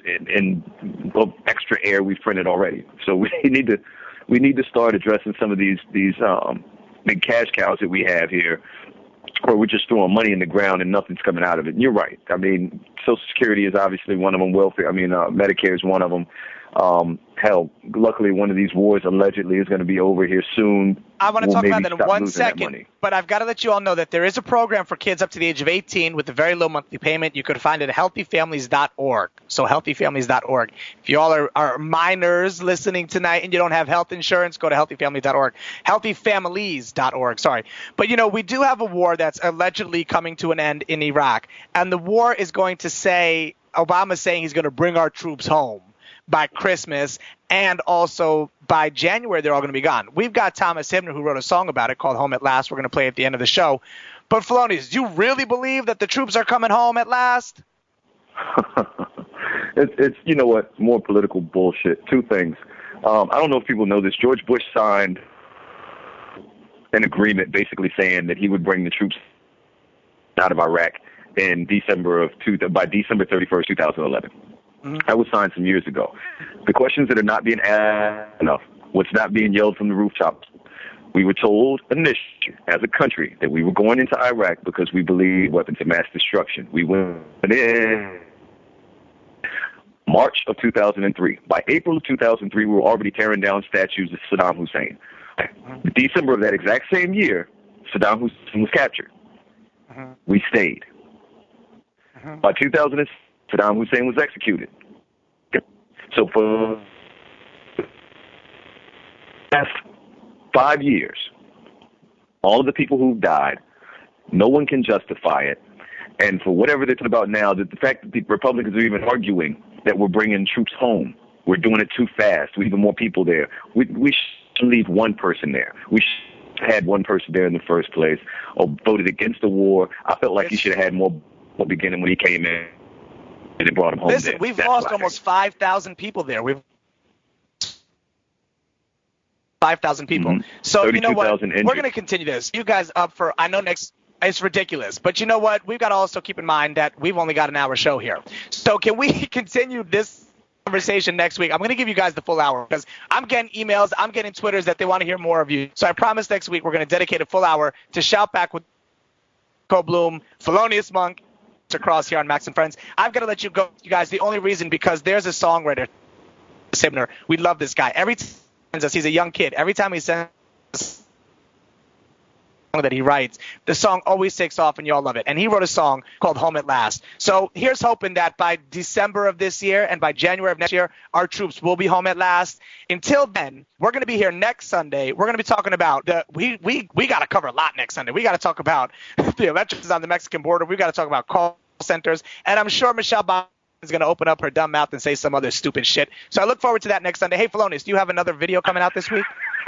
in extra air we've printed already. So we need to start addressing some of these big cash cows that we have here, where we're just throwing money in the ground and nothing's coming out of it. And you're right. I mean, Social Security is obviously one of them. Medicare is one of them. Hell, luckily one of these wars allegedly is going to be over here soon. I want to talk about that in 1 second, but I've got to let you all know that there is a program for kids up to the age of 18 with a very low monthly payment. You could find it at healthyfamilies.org. So healthyfamilies.org. If you all are minors listening tonight and you don't have health insurance, go to healthyfamilies.org. Healthyfamilies.org, sorry. But, you know, we do have a war that's allegedly coming to an end in Iraq, and the war is going to say, Obama's saying he's going to bring our troops home by Christmas, and also by January they're all going to be gone. We've got Thomas Hibner, who wrote a song about it called Home at Last. We're going to play it at the end of the show. But Felonious, do you really believe that the troops are coming home at last? It's you know what, more political bullshit. Two things. I don't know if people know this. George Bush signed an agreement basically saying that he would bring the troops out of Iraq in by December 31st, 2011. That was signed some years ago. The questions that are not being asked enough, what's not being yelled from the rooftops. We were told initially, as a country, that we were going into Iraq because we believed weapons of mass destruction. We went in March of 2003. By April of 2003, we were already tearing down statues of Saddam Hussein. December of that exact same year, Saddam Hussein was captured. We stayed. By 2000, Saddam Hussein was executed. So for the past 5 years, all of the people who died, no one can justify it. And for whatever they're talking about now, the fact that the Republicans are even arguing that we're bringing troops home, we're doing it too fast, we need more people there. We should leave one person there. We should have had one person there in the first place, or voted against the war. I felt like he should have had more beginning when he came in and they brought him home. Listen, there. we've That's lost almost 5,000 people there. We've 5,000 people. So you know what? We're going to continue this. You guys up for, I know next, it's ridiculous. But you know what? We've got to also keep in mind that we've only got an hour show here. So can we continue this conversation next week? I'm going to give you guys the full hour because I'm getting emails, I'm getting Twitters that they want to hear more of you. So I promise next week we're going to dedicate a full hour to Shout Back with Nico Bloom, Felonious Monk, across here on Max and Friends. I've got to let you go, you guys. The only reason because there's a songwriter, Hibner. We love this guy. Every time he sends us, he's a young kid. Every time he sends us that he writes, the song always takes off and you all love it. And he wrote a song called Home at Last. So here's hoping that by December of this year and by January of next year, our troops will be home at last. Until then, we're going to be here next Sunday. We're going to be talking about we got to cover a lot next Sunday. We got to talk about the elections on the Mexican border. We got to talk about call centers. And I'm sure Michelle Biden is going to open up her dumb mouth and say some other stupid shit. So I look forward to that next Sunday. Hey, Felonious, do you have another video coming out this week?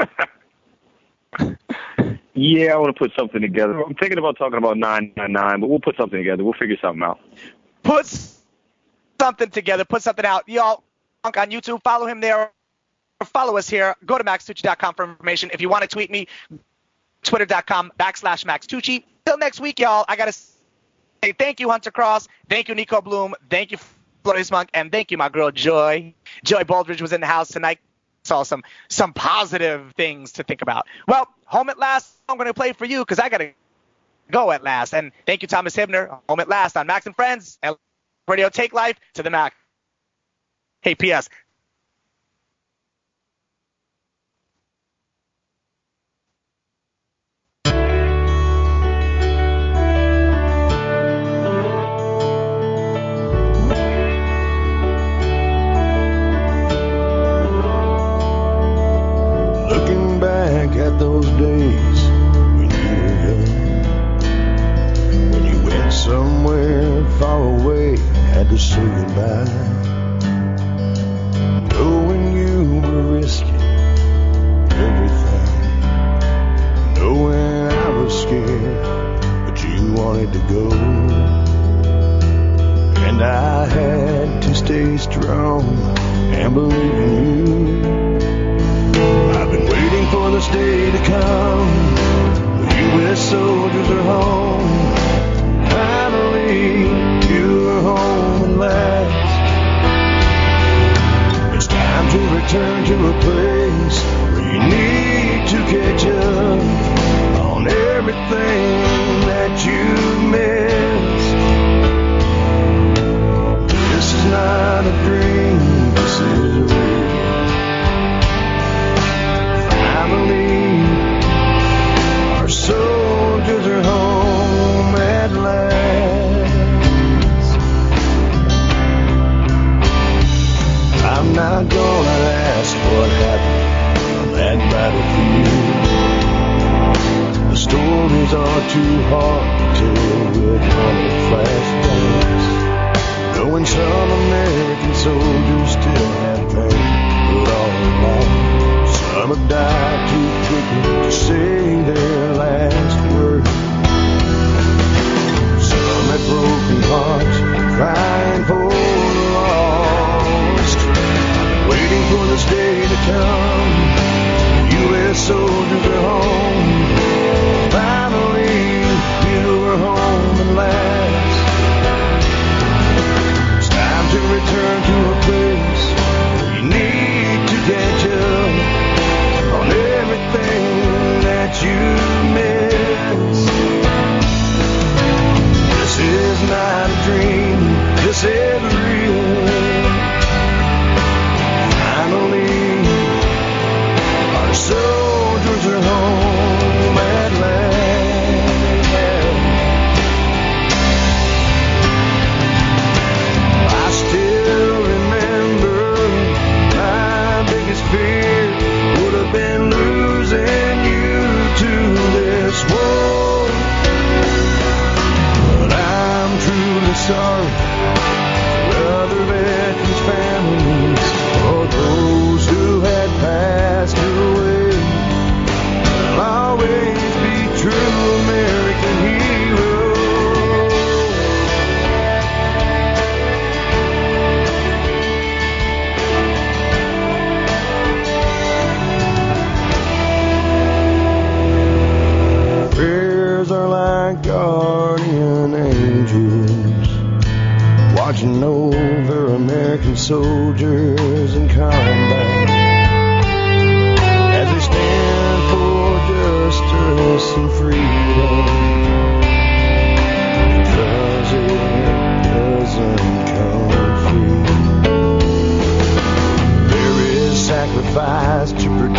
Yeah, I want to put something together. I'm thinking about talking about 999, but we'll put something together. We'll figure something out. Put something together. Put something out. Y'all on YouTube, follow him there. Or follow us here. Go to MaxTucci.com for information. If you want to tweet me, Twitter.com/MaxTucci. Till next week, y'all. I got to say thank you, Hunter Cross. Thank you, Nico Bloom. Thank you, Felonious Monk. And thank you, my girl, Joy. Joy Baldridge was in the house tonight. Saw some positive things to think about. Well, Home at Last, I'm going to play for you because I got to go at last. And thank you, Thomas Hibner. Home at Last on Max and Friends. Radio, take life to the max. Hey, P.S. At those days when you were young, when you went somewhere far away, had to say goodbye, knowing you were risking everything, knowing I was scared, but you wanted to go, and I had to stay strong and believe in you. I've been waiting for this day to come. The U.S. soldiers are home. Finally, you are home at last. It's time to return to a place where you need to catch up on everything that you missed. This is not a dream, this is real. Our soldiers are home at last. I'm not gonna ask what happened on that battlefield. The stories are too hard to tell with honey flashbacks. Knowing some American soldiers still have pain, but all along some have died too quickly to say their last word. Some have broken hearts, crying for the lost. Waiting for this day to come. U.S. soldiers are home. Finally, you sacrifice to protect